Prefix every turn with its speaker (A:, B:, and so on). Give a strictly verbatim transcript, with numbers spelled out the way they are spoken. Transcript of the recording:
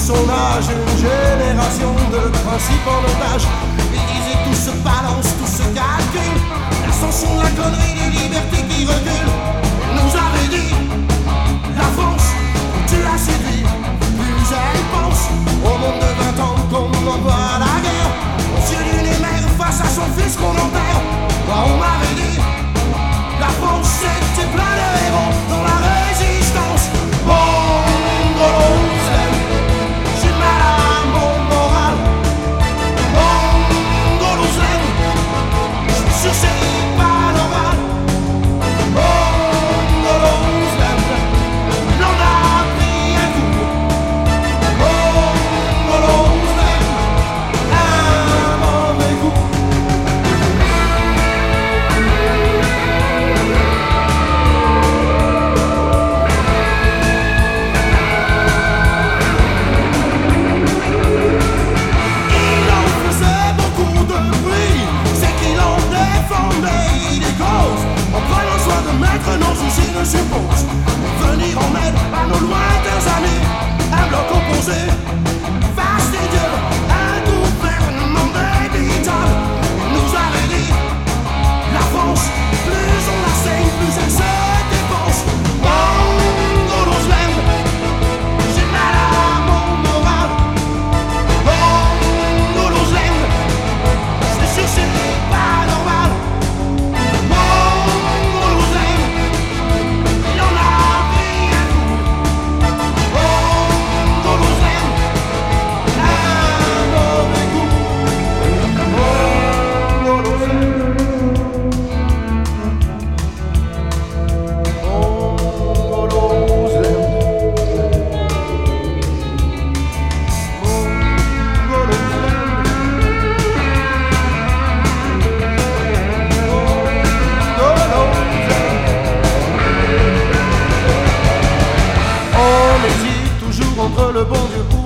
A: son âge, une génération de principes en otage. Ils disaient tout se balance, tout se calcule. L'ascension de la connerie, des libertés qui reculent. Ils nous avait dit, la France, tu l'as séduit. Plus elle pense au monde de vingt ans qu'on envoie à la guerre. Aux yeux d'une mère face à son fils qu'on enterre. Moi on m'avait dit, la France c'était plein de héros dans la résistance. Mongolozem, j'ai mal à mon moral. Mongolozem, je suis sûr c'est pas normal. Mongolozem, l'on a pris un coup. Mongolozem, un mauvais coup. Nos usines supposent venir en aide à nos lointains amis. Un bloc opposé, vaste et Dieu, un gouvernement débitable. Il nous avait dit, la France, plus on la saigne, plus elle se dépense. Mongolozem, j'ai mal à mon moral. Mongolozem, c'est sûr c'est pas normal. Entre le bon Dieu